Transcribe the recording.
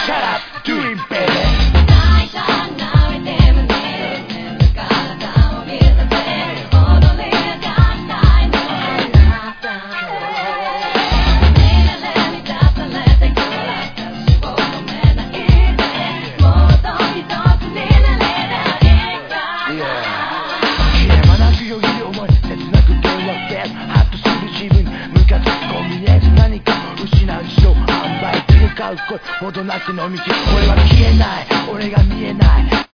Shut up, do it baby 大胆なリズムに体を見せて踊り上がったいのあなた見られ満たされてく私を止めないでもっと一つになれないか切れ間なくよぎる思い切なく問いのベースハッとする自分ムカつくコンビニエンス何か失う自動販売切り替う声ほどなくの道俺は消えない俺が見えない